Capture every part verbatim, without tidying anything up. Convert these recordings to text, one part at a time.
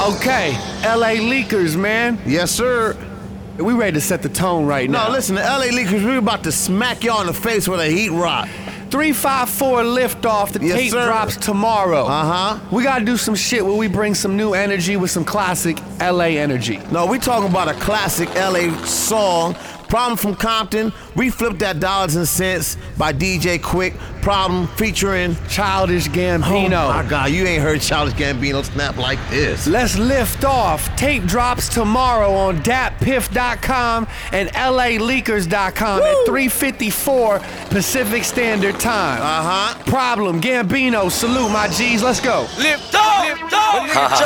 Okay, L A Leakers, man. Yes, sir. We ready to set the tone right now. No, listen, the L A Leakers, we're about to smack y'all in the face with a heat rock. three five four liftoff. The Yes, tape sir. drops tomorrow. Uh-huh. We gotta do some shit where we bring some new energy with some classic L A energy. No, we talking about a classic L A song. Problem from Compton. We flipped that dollars and cents by D J Quick. Problem featuring Childish Gambino. Oh my God, you ain't heard Childish Gambino snap like this. Let's lift off. Tape drops tomorrow on dat piff dot com and L A leakers dot com Woo! at three fifty-four Pacific Standard Time. Uh-huh. Problem, Gambino, salute my G's. Let's go. Lift off! Lift off!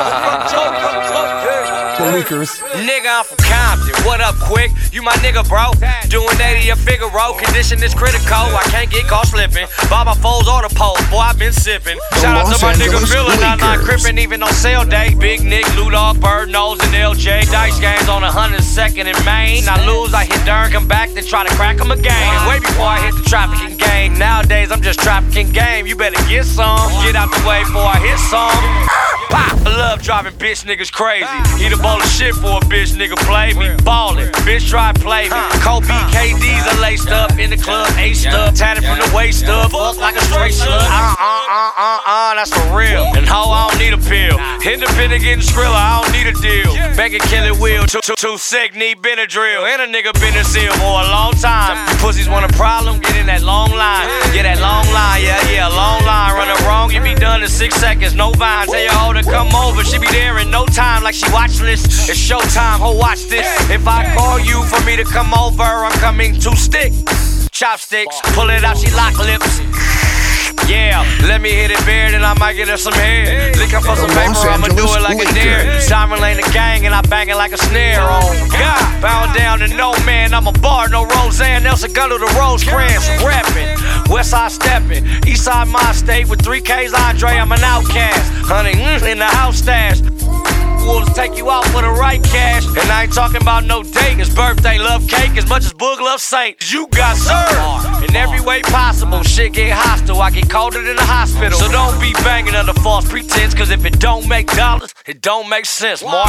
The Leakers. Nigga, I'm from Compton. What up, Quick? You my nigga, bro. Doing eighty a Figaro. Condition is critical. I can't get caught slipping. Buy my foes on the pole. Boy, I been sipping. Shout out to my nigga Villa. Not not crippin' even on sale day. Big Nick, Ludog, Bird Nose, and L J. Dice games on one hundred second in Maine. I lose, I hit Durn, come back, then try to crack him again. Way before I hit the trafficking game. Nowadays, I'm just trafficking game. You better get some. Get out the way before I hit some. Pop! I love driving bitch niggas crazy. Eat a bowl of shit for a bitch nigga play me. Ballin', bitch try play me. Kobe K Ds are laced up in the club, aced up, tatted from the waist up. Fuck like a straight slug. Uh uh uh uh uh, that's for real. And ho, I don't need a pill. Independent getting skrilla, I don't need a deal. Begging kill it will. Too, too, too sick, need Benadryl. And a nigga been in seal for a long time. You pussies want a problem, get in that long line. Get that long line, yeah, yeah, long line. Run it wrong, you be done in six seconds, no vine. Tell your hoe to come over, she be there in no time. Like she watch list, it's showtime, ho, watch this. If I call you for me to come over, I'm coming to stick. Chopsticks, pull it out, she lock lips. Yeah, let me hit it bare, then I might get her some hair. Looking for some paper, I'ma do it like a dare. Diamond lane the gang, and I bang it like a snare. Oh God, bound down to no man, I'm a bar, no Roseanne, Nelson Gun to the Rosecrans. Rapping, Westside stepping, Eastside my state with three K's Andre, I'm an outcast. Hunting in the house stash. Wolves take you out for the right cash. And I ain't talking about no date. It's birthday, love cake as much as Boog loves Saint. You got served in every way possible. Shit get hostile, I get colder than the hospital. So don't be banging under false pretense, cause if it don't make dollars, it don't make sense, Mark.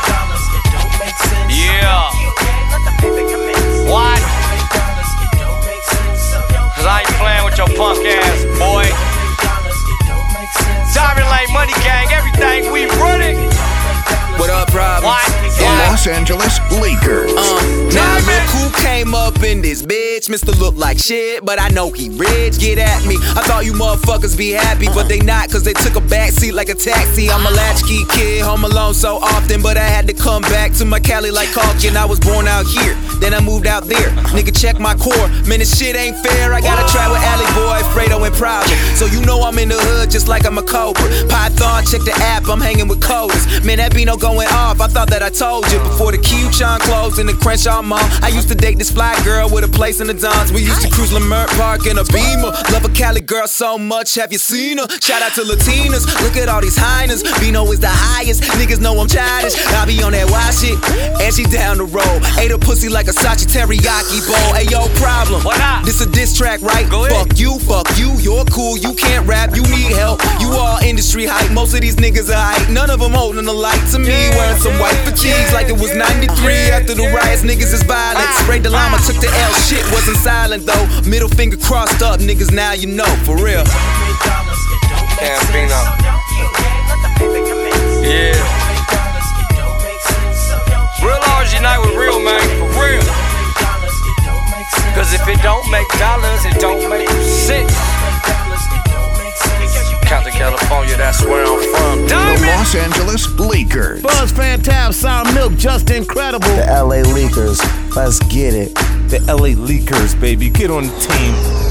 Yeah. What? Cause I ain't playing with your punk ass, boy. Diamond Lane Money Gang, everything we running. What up, Problem? The Los Angeles Lakers. Uh, now look who came up in this bitch. Mister look like shit, but I know he rich. Get at me. I thought you motherfuckers be happy, but they not, cause they took a backseat like a taxi. I'm a latchkey kid, home alone so often, but I had to come back to my Cali like Calkin. I was born out here, then I moved out there. Nigga, check my core. Man, this shit ain't fair. I gotta try with Alley Boy, Fredo, and Problem. So you know I'm in the hood just like I'm a Cobra. Python, check the app, I'm hanging with coders. Man, that be no going off. I thought that I told you before the Q-Chon closed in the Crenshaw Mall. I used to date this fly girl with a place in the Dons. We used to cruise Lamert Park in a Beamer. Love a Cali girl so much, have you seen her? Shout out to Latinas, look at all these hyenas. Bino is the highest, niggas know I'm childish. I be on that wild shit, and she down the road. Ate her pussy like a Sachi teriyaki bowl. Hey yo, Problem, what up? This a diss track, right? Go ahead. Fuck you, fuck you, you're cool, you can't rap, you need help. You all industry hype, most of these niggas are hype. None of them holding the light to me, wearing some white fatigues like it was ninety-three. After the riots, niggas is violent. Sprayed the llama, took the L, shit wasn't silent though. Middle finger crossed up, niggas now you know, for real. Gambino. Yeah. Real R's unite with real, man, for real. Cause if it don't make dollars, it don't make sense. Compton, California, that's where I'm from. The Los Angeles Lakers. Buzz Fantab, Sour Milk, just incredible. The L A Leakers, let's get it. The L A Leakers, baby, get on the team.